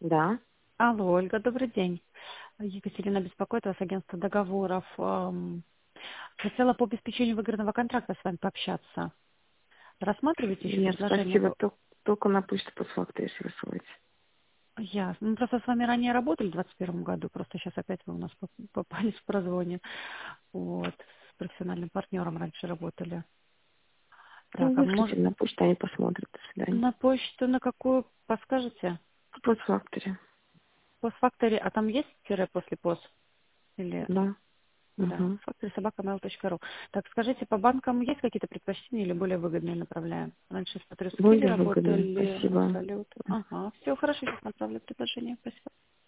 Да. Алло, Ольга, добрый день. Екатерина беспокоит вас, агентство договоров. Хотела по обеспечению выгодного контракта с вами пообщаться. Рассматриваете еще Нет, предложение? спасибо. Только на почту постфакта, если рассылаете. Ясно. Мы просто с вами ранее работали в 2021 году, просто сейчас опять вы у нас попали в прозвоне. Вот. С профессиональным партнером раньше работали. Ну, Так, а вышлите может на почту, они посмотрят. До свидания. на почту на какую подскажете? В постфакторе. Постфактори, а там есть тире после пост? Или Да. да, Угу. factory@mail.ru. Так, скажите, по банкам есть какие-то предпочтения или более выгодные направляем? Раньше с Патрис Скилли Более выгодно. работали, Спасибо. абсолют. Ага, все, хорошо, сейчас направлю предложение. Спасибо.